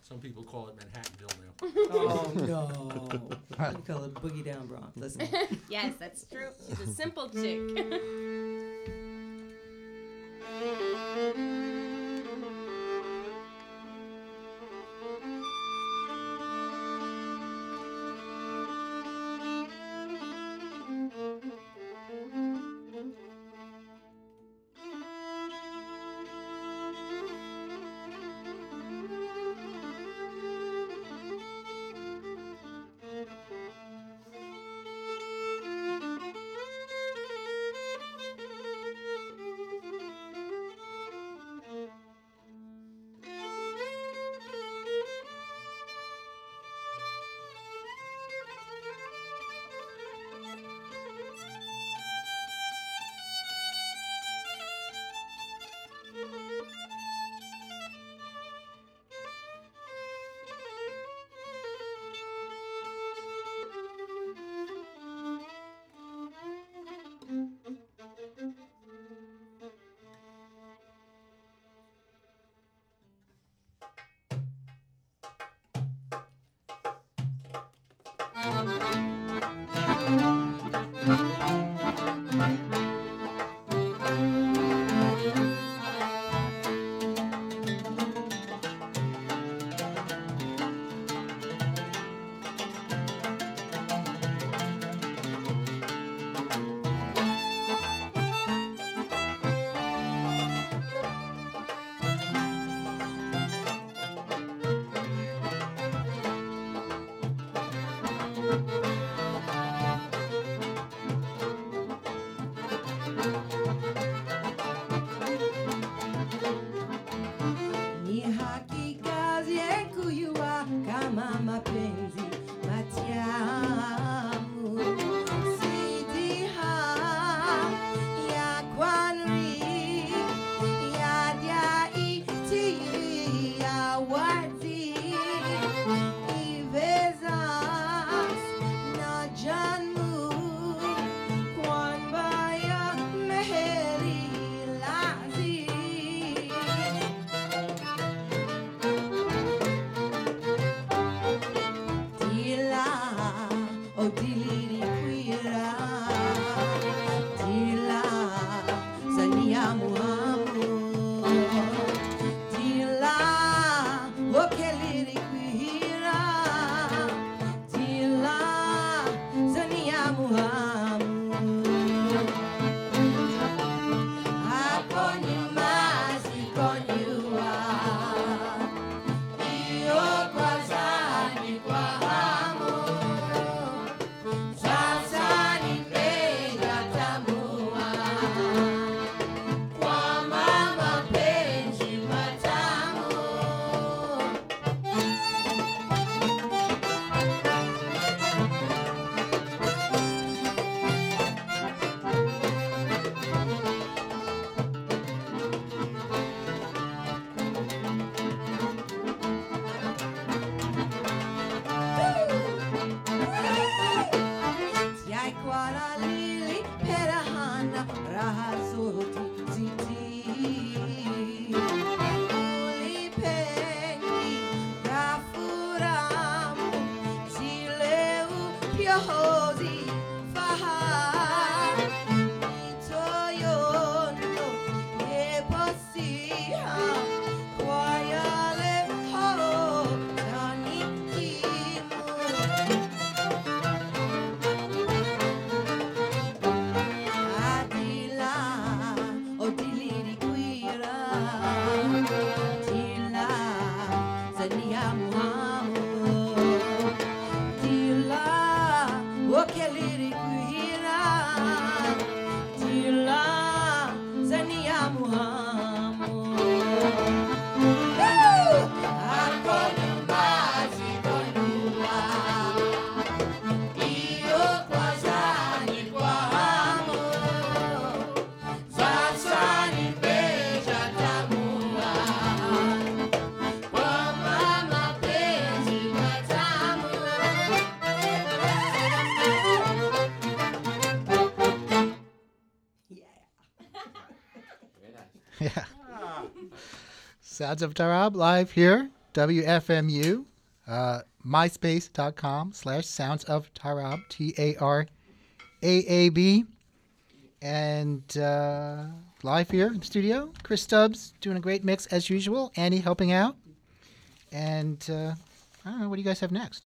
Some people call it Manhattanville now. Oh no! We call it Boogie Down Bronx. Listen. Yes, that's true. She's a simple chick. Ni hakika ziyekuyua kama mapenzi matamu. Sitiha ya kwanri ya jaiti ya wazi ivezas na janmu kwan baya meheri lazi. Dila, oh diliri quira, Dila, saniamu amu, Dila, oh keliri quira, Dila, saniamu amu. Akonyuma, sikonyua, iyo kwazani kwa hamu. Sasa nimependa tambua kwamba mapenzi matamu. Yai kwara lili perahana raha zote ziti. Ulipengi gafuramu zileu pyohozi fahari. Itoyono yeposiha kwa yale ho tanikimu. Adila, oh diliri quira, Dila, saniamu amu, Dila, oh keliri quira, Dila, saniamu amu. Akonyuma, sikonyua, iyo kwazani kwa hamu. Sasa nimependa tambua kwamba mapenzi matamu. Yeah. Sounds of Tarab live here WFMU, myspace.com/Sounds of Tarab, TARAAB. And live here in the studio, Chris Stubbs doing a great mix as usual. Annie helping out. And I don't know, what do you guys have next?